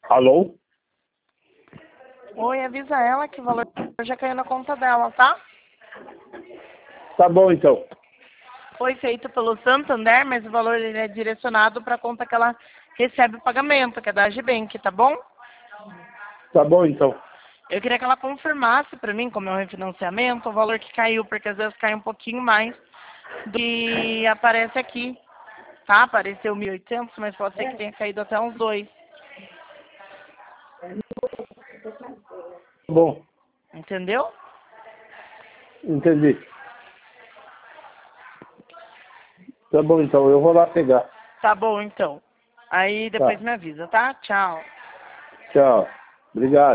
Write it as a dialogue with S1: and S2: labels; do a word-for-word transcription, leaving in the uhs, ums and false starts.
S1: Alô?
S2: Oi, avisa ela que o valor já caiu na conta dela, tá?
S1: Tá bom, então.
S2: Foi feito pelo Santander, mas o valor ele é direcionado para a conta que ela recebe o pagamento, que é da Agibank, tá bom?
S1: Tá bom, então.
S2: Eu queria que ela confirmasse para mim, como é um refinanciamento, o valor que caiu, porque às vezes cai um pouquinho mais do que aparece aqui, tá? Apareceu mil e oitocentos, mas pode ser que tenha caído até uns dois.
S1: Tá bom.
S2: Entendeu?
S1: Entendi. Tá bom, então. Eu vou lá pegar.
S2: Tá bom, então. Aí depois
S1: Tá.
S2: me avisa, tá? Tchau.
S1: Tchau. Obrigado.